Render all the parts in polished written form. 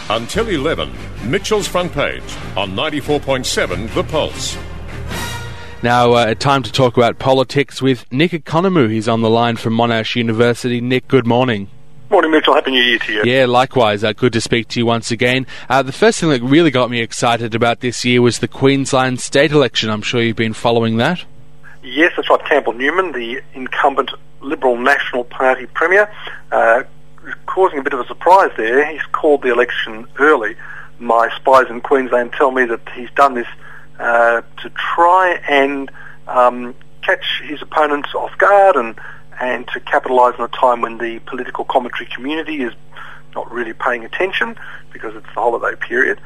Until 11, Mitchell's Front Page on 94.7 The Pulse. Now, time to talk about politics with Nick Economou. He's on the line from Monash University. Nick, good morning. Morning, Mitchell. Happy New Year to you. Yeah, likewise. Good to speak to you once again. The first thing that really got me excited about this year was the Queensland state election. I'm sure you've been following that. Yes, that's right. Campbell Newman, the incumbent Liberal National Party Premier, causing a bit of a surprise there. He's called the election early. My spies in Queensland tell me that he's done this to try and catch his opponents off guard and to capitalise on a time when the political commentary community is not really paying attention because it's the holiday period.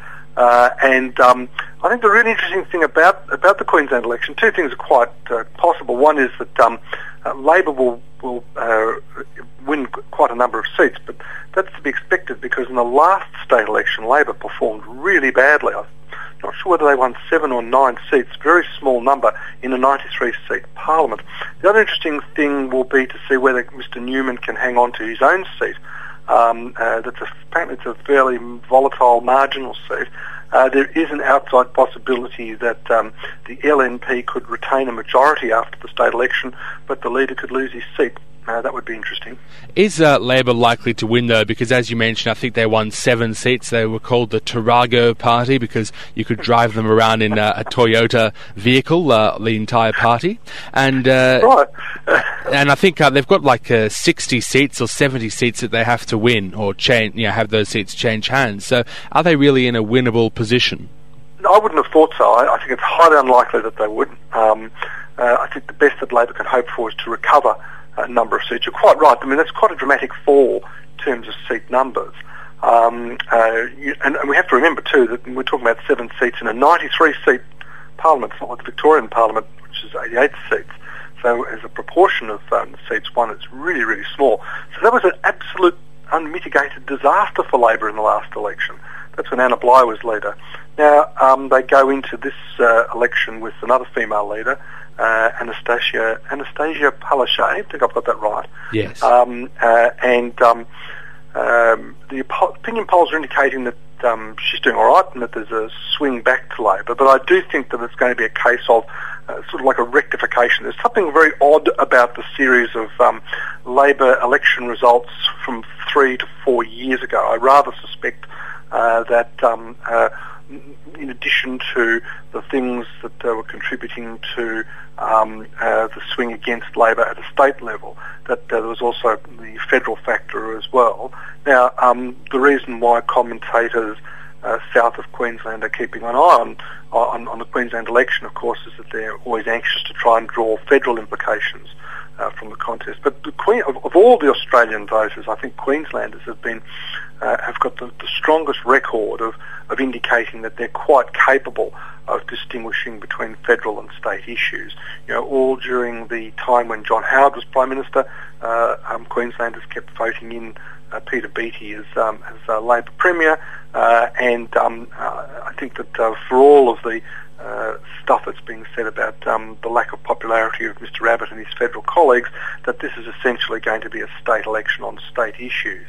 I think the really interesting thing about the Queensland election, two things are quite possible. One is that Labor will win quite a number of seats, but that's to be expected because in the last state election, Labor performed really badly. I'm not sure whether they won 7 or 9 seats, very small number in a 93-seat parliament. The other interesting thing will be to see whether Mr Newman can hang on to his own seat. Apparently it's a fairly volatile marginal seat. There is an outside possibility that the LNP could retain a majority after the state election, but the leader could lose his seat. That would be interesting. Is Labor likely to win, though? Because as you mentioned, I think they won 7 seats. They were called the Tarago Party because you could drive them around in a Toyota vehicle, the entire party. And right. And I think they've got like 60 seats or 70 seats that they have to win or change, have those seats change hands. So are they really in a winnable position? I wouldn't have thought so. I think it's highly unlikely that they would. I think the best that Labor can hope for is to recover a number of seats. You're quite right. I mean, that's quite a dramatic fall in terms of seat numbers. And we have to remember, too, that we're talking about 7 seats in a 93-seat parliament. It's not like the Victorian parliament, which is 88 seats. So as a proportion of seats won, it's really, really small. So that was an absolute unmitigated disaster for Labor in the last election. That's when Anna Bligh was leader. Now, they go into this election with another female leader, Anastasia Palaszczuk. I think I've got that right. Yes. The opinion polls are indicating that she's doing all right and that there's a swing back to Labor. But I do think that it's going to be a case of sort of like a rectification. There's something very odd about the series of Labor election results from 3 to 4 years ago. I rather suspect that in addition to the things that were contributing to the swing against Labor at a state level, that there was also the federal factor as well. Now, the reason why commentators south of Queensland are keeping an eye on the Queensland election, of course, is that they're always anxious to try and draw federal implications from the contest. But of all the Australian voters, I think Queenslanders have got the strongest record of indicating that they're quite capable of distinguishing between federal and state issues. All during the time when John Howard was Prime Minister, Queenslanders kept voting in Peter Beattie as Labor Premier, and I think that for all of the stuff that's being said about the lack of popularity of Mr Abbott and his federal colleagues, that this is essentially going to be a state election on state issues.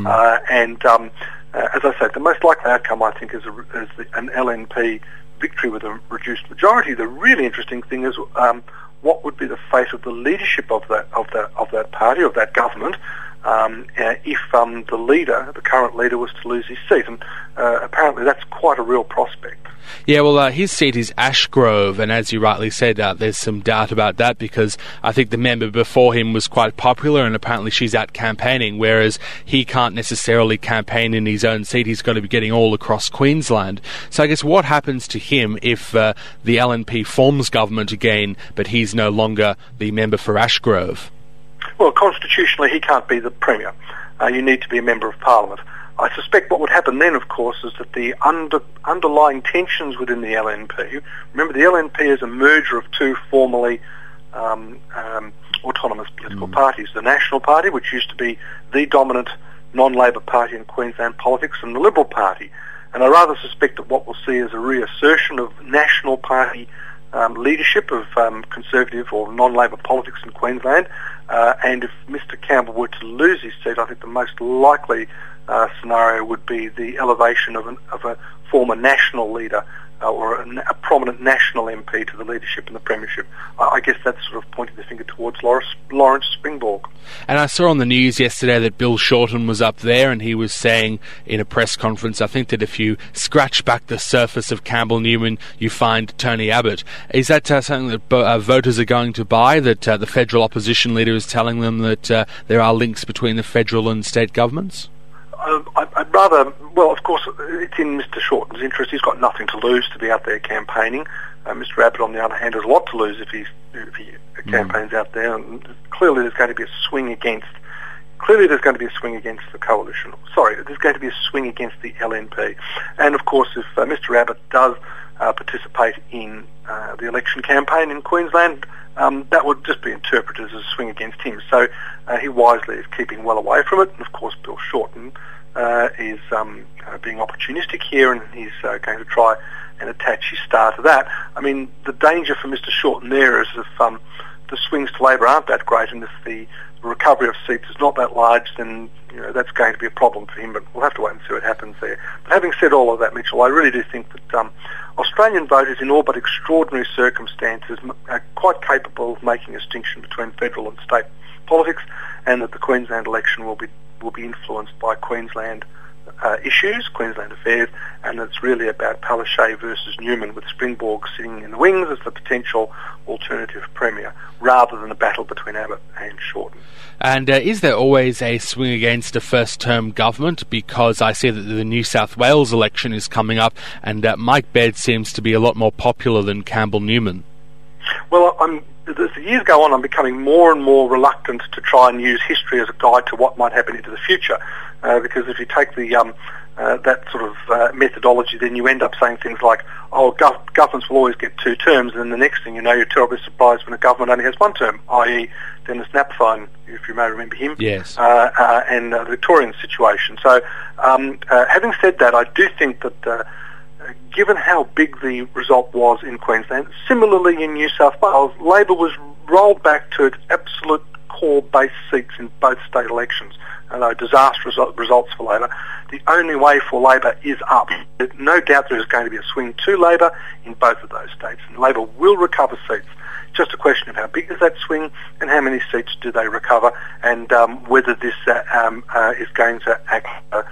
As I said, the most likely outcome, I think, is an LNP victory with a reduced majority. The really interesting thing is what would be the fate of the leadership of that party, of that government, if the leader, the current leader, was to lose his seat. And apparently that's quite a real prospect. Yeah, well, his seat is Ashgrove, and as you rightly said, there's some doubt about that because I think the member before him was quite popular and apparently she's out campaigning, whereas he can't necessarily campaign in his own seat. He's going to be getting all across Queensland. So I guess what happens to him if the LNP forms government again, but he's no longer the member for Ashgrove? Well, constitutionally, he can't be the Premier. You need to be a Member of Parliament. I suspect what would happen then, of course, is that the underlying tensions within the LNP, remember the LNP is a merger of two formerly autonomous political parties, the National Party, which used to be the dominant non-Labor party in Queensland politics, and the Liberal Party. And I rather suspect that what we'll see is a reassertion of National Party leadership of Conservative or non-Labor politics in Queensland, and if Mr Campbell were to lose his seat, I think the most likely scenario would be the elevation of a former national leader or a prominent national MP to the leadership and the premiership. I guess that's sort of pointing the finger towards Lawrence Springborg. And I saw on the news yesterday that Bill Shorten was up there, and he was saying in a press conference, I think, that if you scratch back the surface of Campbell Newman, you find Tony Abbott. Is that something that voters are going to buy, that the federal opposition leader is telling them that there are links between the federal and state governments? I'd rather, well, of course, it's in Mr Shorten's interest. He's got nothing to lose to be out there campaigning. Mr Abbott, on the other hand, has a lot to lose if he campaigns out there. And clearly, there's going to be a swing against. Clearly, there's going to be a swing against the coalition. Sorry, there's going to be a swing against the LNP. And of course, if Mr Abbott does participate in the election campaign in Queensland, that would just be interpreted as a swing against him. So he wisely is keeping well away from it. And of course, Bill Shorten is being opportunistic here, and he's going to try and attach his star to that. I mean, the danger for Mr Shorten there is if the swings to Labor aren't that great, and if the recovery of seats is not that large, then that's going to be a problem for him. But we'll have to wait and see what happens there. But having said all of that, Mitchell, I really do think that Australian voters, in all but extraordinary circumstances, are quite capable of making a distinction between federal and state politics, and that the Queensland election will be influenced by Queensland issues, Queensland affairs, and it's really about Palaszczuk versus Newman, with Springborg sitting in the wings as the potential alternative premier, rather than a battle between Abbott and Shorten. And is there always a swing against a first-term government? Because I see that the New South Wales election is coming up, and Mike Baird seems to be a lot more popular than Campbell Newman. Well, as the years go on, I'm becoming more and more reluctant to try and use history as a guide to what might happen into the future, because if you take the that sort of methodology, then you end up saying things like, oh, governments will always get 2 terms, and then the next thing you know, you're terribly surprised when a government only has 1 term, i.e. Dennis Napthine, if you may remember him, yes, and the Victorian situation. So having said that, I do think that given how big the result was in Queensland, similarly in New South Wales, Labor was rolled back to its absolute core base seats in both state elections. Although disastrous results for Labor, the only way for Labor is up. There's no doubt there is going to be a swing to Labor in both of those states, and Labor will recover seats. Just a question of how big is that swing and how many seats do they recover, and whether this is going to act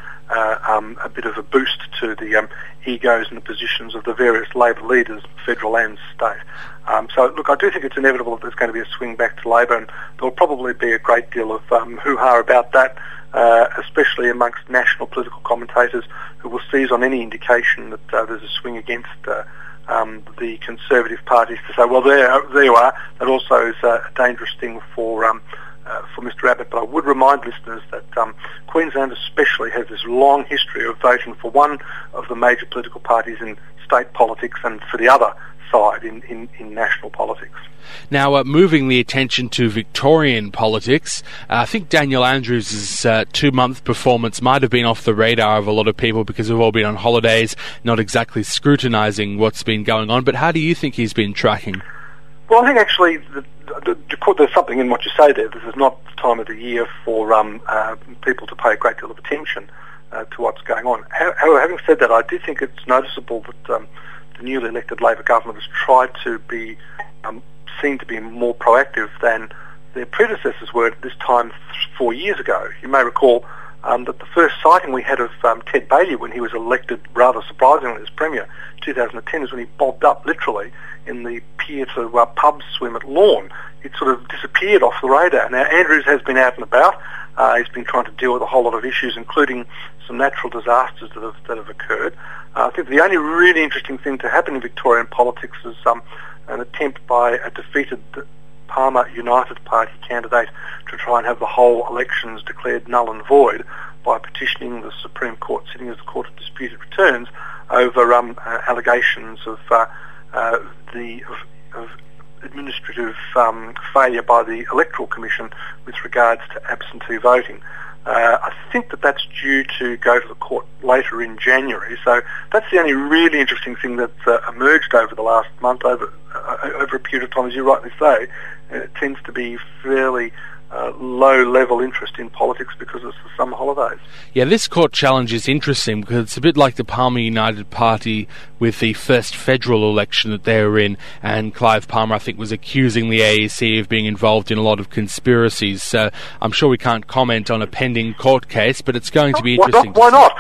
a bit of a boost to the egos and the positions of the various Labor leaders, federal and state. So, look, I do think it's inevitable that there's going to be a swing back to Labor, and there'll probably be a great deal of hoo-ha about that, especially amongst national political commentators who will seize on any indication that there's a swing against the Conservative parties to say, well, there you are. That also is a dangerous thing for Mr Abbott. But I would remind listeners that Queensland especially has this long history of voting for one of the major political parties in state politics and for the other side in national politics. Now, moving the attention to Victorian politics, I think Daniel Andrews' 2-month performance might have been off the radar of a lot of people because we've all been on holidays, not exactly scrutinising what's been going on. But how do you think he's been tracking? Well, I think actually there's something in what you say there. This is not the time of the year for people to pay a great deal of attention to what's going on. However, having said that, I do think it's noticeable that the newly elected Labor government has tried to be seen to be more proactive than their predecessors were at this time 4 years ago. You may recall that the first sighting we had of Ted Baillieu when he was elected, rather surprisingly, as Premier, 2010, is when he bobbed up literally in the pier to pub swim at Lorne. It sort of disappeared off the radar. Now, Andrews has been out and about. He's been trying to deal with a whole lot of issues, including some natural disasters that have occurred. I think the only really interesting thing to happen in Victorian politics is an attempt by a defeated Palmer United Party candidate to try and have the whole elections declared null and void by petitioning the Supreme Court, sitting as the Court of Disputed Returns, over allegations of administrative failure by the Electoral Commission with regards to absentee voting. I think that's due to go to the court later in January. So that's the only really interesting thing that's emerged over the last month, over a period of time, as you rightly say. It tends to be fairly low-level interest in politics because it's the summer holidays. Yeah, this court challenge is interesting because it's a bit like the Palmer United Party with the first federal election that they were in, and Clive Palmer, I think, was accusing the AEC of being involved in a lot of conspiracies. So I'm sure we can't comment on a pending court case, but it's going to be interesting. Why not?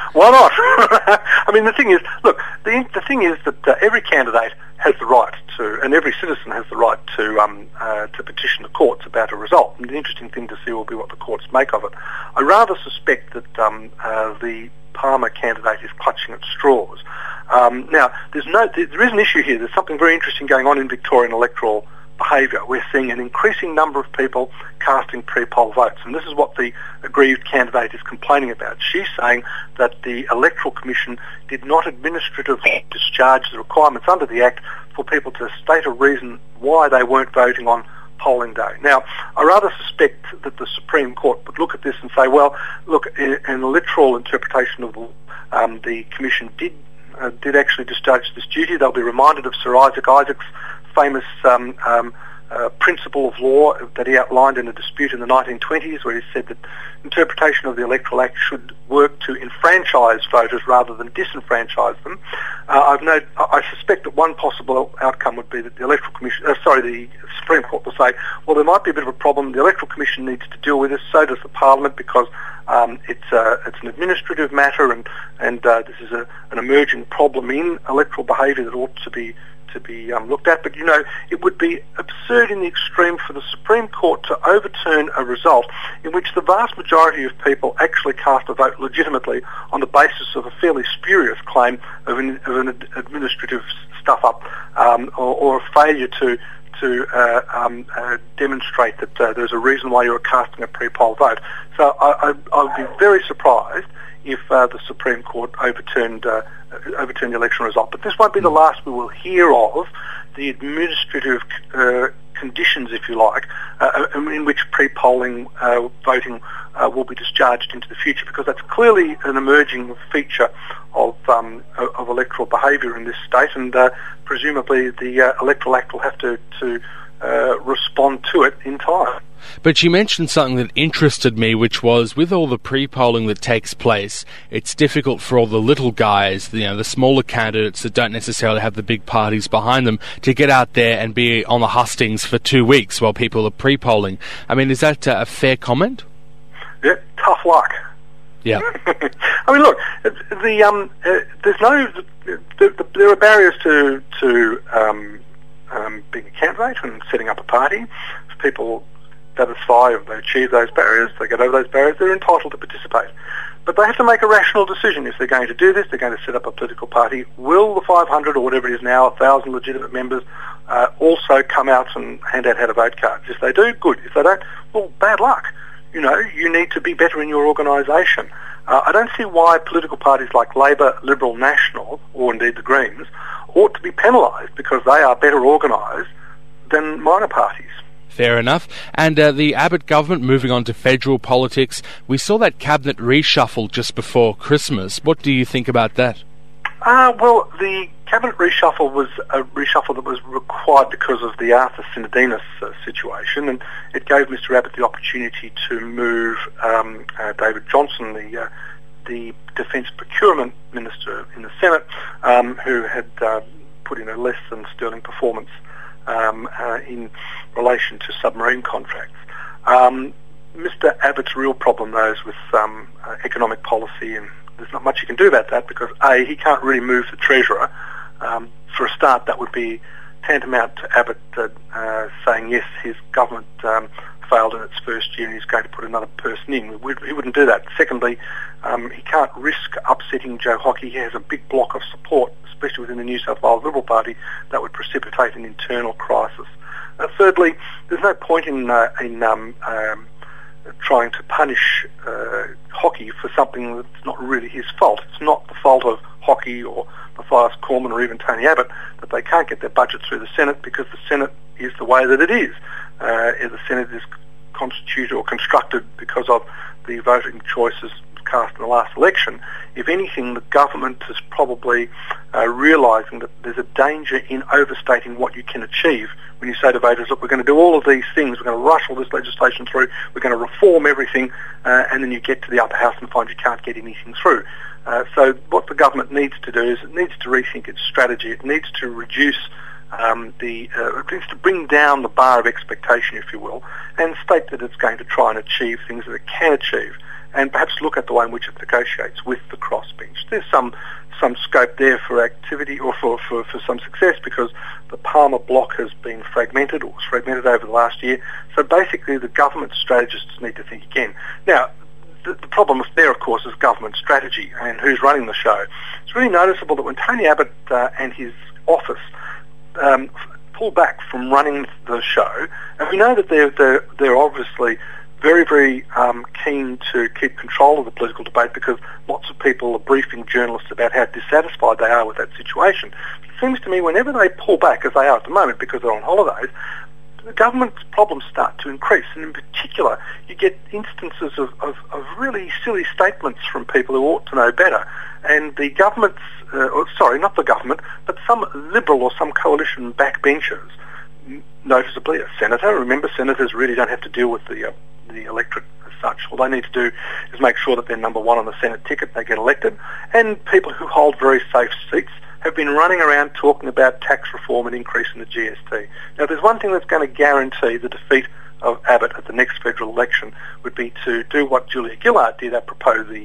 I mean, the thing is, look, the thing is that every candidate has the right to, and every citizen has the right to petition the courts about a result. And the interesting thing to see will be what the courts make of it. I rather suspect that the Palmer candidate is clutching at straws. Now, there is an issue here. There's something very interesting going on in Victorian electoral behaviour. We're seeing an increasing number of people casting pre-poll votes, and this is what the aggrieved candidate is complaining about. She's saying that the Electoral Commission did not administratively discharge the requirements under the Act for people to state a reason why they weren't voting on polling day. Now, I rather suspect that the Supreme Court would look at this and say, well, look, in a literal interpretation of the law, the Commission did actually discharge this duty. They'll be reminded of Sir Isaac Isaac's famous principle of law that he outlined in a dispute in the 1920s, where he said that interpretation of the Electoral Act should work to enfranchise voters rather than disenfranchise them. I suspect that one possible outcome would be that the Supreme Court will say, well, there might be a bit of a problem. The Electoral Commission needs to deal with this. So does the Parliament, because it's an administrative matter, and this is an emerging problem in electoral behaviour that ought to be looked at. But, you know, it would be absurd in the extreme for the Supreme Court to overturn a result in which the vast majority of people actually cast a vote legitimately on the basis of a fairly spurious claim of an administrative stuff-up or a failure to demonstrate that there's a reason why you were casting a pre-poll vote. So I would be very surprised if the Supreme Court overturned the election result. But this won't be the last we will hear of the administrative conditions, if you like, in which pre-polling voting will be discharged into the future, because that's clearly an emerging feature of electoral behaviour in this state, and presumably the Electoral Act will have to respond to it in time. But you mentioned something that interested me, which was, with all the pre-polling that takes place, it's difficult for all the little guys, the smaller candidates that don't necessarily have the big parties behind them, to get out there and be on the hustings for 2 weeks while people are pre-polling. I mean, is that a fair comment? Yeah, tough luck. Yeah. I mean, look, there are barriers to being a candidate and setting up a party. If people satisfy, if they achieve those barriers, they get over those barriers, they're entitled to participate. But they have to make a rational decision. If they're going to do this, they're going to set up a political party. Will the 500 or whatever it is now, 1,000 legitimate members, also come out and hand out how-to-vote cards? If they do, good. If they don't, well, bad luck. You need to be better in your organisation. I don't see why political parties like Labor, Liberal, National, or indeed the Greens, ought to be penalised because they are better organised than minor parties. Fair enough. And the Abbott government moving on to federal politics, we saw that cabinet reshuffle just before Christmas. What do you think about that? Well, the cabinet reshuffle was a reshuffle that was required because of the Arthur Sinodinos situation, and it gave Mr Abbott the opportunity to move David Johnson, the Defence Procurement Minister in the Senate, who had put in a less than sterling performance in relation to submarine contracts. Mr Abbott's real problem, though, is with economic policy, and there's not much you can do about that because, A, he can't really move the Treasurer. For a start, that would be tantamount to Abbott saying, yes, his government failed in its first year and he's going to put another person in. He wouldn't do that. Secondly, he can't risk upsetting Joe Hockey. He has a big block of support, especially within the New South Wales Liberal Party, that would precipitate an internal crisis. Thirdly, there's no point in trying to punish Hockey for something that's not really his fault. It's not the fault of Hockey or Matthias Cormann or even Tony Abbott that they can't get their budget through the Senate, because the Senate is the way that it is. The Senate is constituted or constructed because of the voting choices cast in the last election, if anything, the government is probably realising that there's a danger in overstating what you can achieve when you say to voters, look, we're going to do all of these things, we're going to rush all this legislation through, we're going to reform everything, and then you get to the upper house and find you can't get anything through. So what the government needs to do is it needs to rethink its strategy. It needs to reduce it needs to bring down the bar of expectation, if you will, and state that it's going to try and achieve things that it can achieve, and perhaps look at the way in which it negotiates with the crossbench. There's some scope there for activity or for some success, because the Palmer bloc has been fragmented, or was fragmented over the last year. So basically the government strategists need to think again. Now, the problem there, of course, is government strategy and who's running the show. It's really noticeable that when Tony Abbott and his office pull back from running the show, and we know that they're obviously very, very keen to keep control of the political debate, because lots of people are briefing journalists about how dissatisfied they are with that situation. It seems to me whenever they pull back, as they are at the moment because they're on holidays, the government's problems start to increase, and in particular you get instances of really silly statements from people who ought to know better, and the government's not the government, but some Liberal or some coalition backbenchers, noticeably a senator. Remember, senators really don't have to deal with the electorate as such. All they need to do is make sure that they're number one on the Senate ticket, they get elected, and people who hold very safe seats have been running around talking about tax reform and increasing the GST. Now, there's one thing that's going to guarantee the defeat of Abbott at the next federal election would be to do what Julia Gillard did, propose the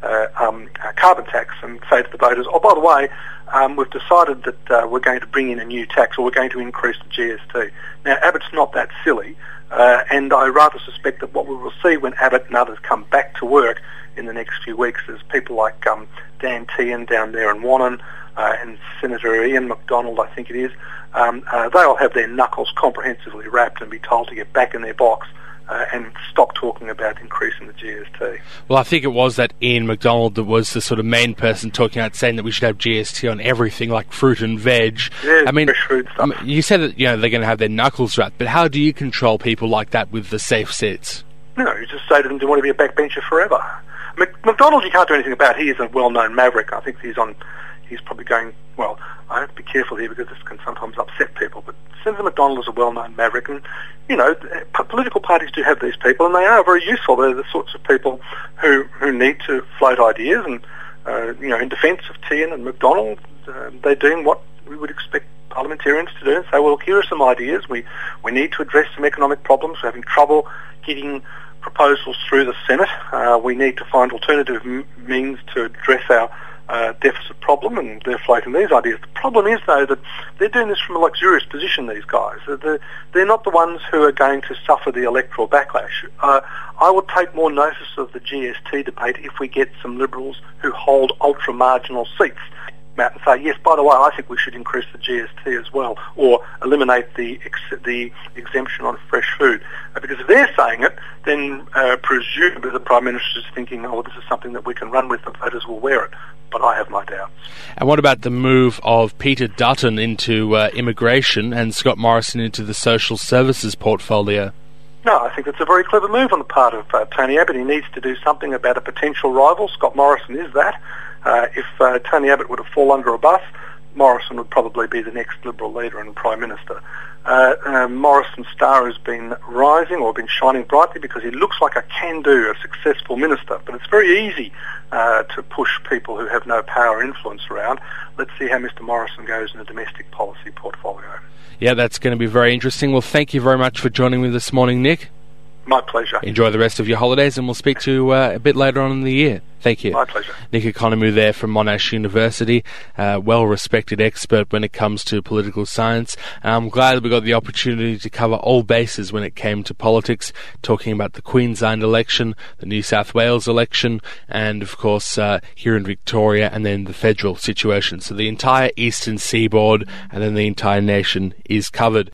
carbon tax, and say to the voters, oh, by the way, we've decided that we're going to bring in a new tax, or we're going to increase the GST. Now, Abbott's not that silly, and I rather suspect that what we will see when Abbott and others come back to work in the next few weeks is people like Dan Tehan down there in Wannon, and Senator Ian McDonald, I think it is, they'll have their knuckles comprehensively wrapped and be told to get back in their box and stop talking about increasing the GST. Well, I think it was that Ian McDonald that was the sort of main person talking out, saying that we should have GST on everything, like fruit and veg. Yeah, I mean, fresh food stuff. You said that they're going to have their knuckles wrapped, but how do you control people like that with the safe seats? No, you just say to them, do you want to be a backbencher forever? McDonald you can't do anything about. He is a well-known maverick. I think he's probably going, well, I have to be careful here because this can sometimes upset people, but Senator McDonald is a well-known maverick, and, political parties do have these people, and they are very useful. They're the sorts of people who need to float ideas, and, in defence of Tehan and McDonald, they're doing what we would expect parliamentarians to do, and say, well, here are some ideas. We need to address some economic problems. We're having trouble getting proposals through the Senate. We need to find alternative means to address our deficit problem, and they're floating these ideas. The problem is, though, that they're doing this from a luxurious position, these guys. They're not the ones who are going to suffer the electoral backlash. I would take more notice of the GST debate if we get some Liberals who hold ultra-marginal seats out and say, yes, by the way, I think we should increase the GST as well, or eliminate the exemption on fresh food. Because if they're saying it, then presumably the Prime Minister is thinking, oh, this is something that we can run with, and voters will wear it. But I have my doubts. And what about the move of Peter Dutton into immigration and Scott Morrison into the social services portfolio? No, I think it's a very clever move on the part of Tony Abbott. He needs to do something about a potential rival. Scott Morrison is that. If Tony Abbott were to fall under a bus, Morrison would probably be the next Liberal leader and Prime Minister. Morrison's star has been rising, or been shining brightly, because he looks like a can-do, a successful minister. But it's very easy to push people who have no power or influence around. Let's see how Mr. Morrison goes in the domestic policy portfolio. Yeah, that's going to be very interesting. Well, thank you very much for joining me this morning, Nick. My pleasure. Enjoy the rest of your holidays, and we'll speak to you a bit later on in the year. Thank you. My pleasure. Nick Economou there from Monash University, well-respected expert when it comes to political science. I'm glad we got the opportunity to cover all bases when it came to politics, talking about the Queensland election, the New South Wales election, and, of course, here in Victoria, and then the federal situation. So the entire eastern seaboard and then the entire nation is covered.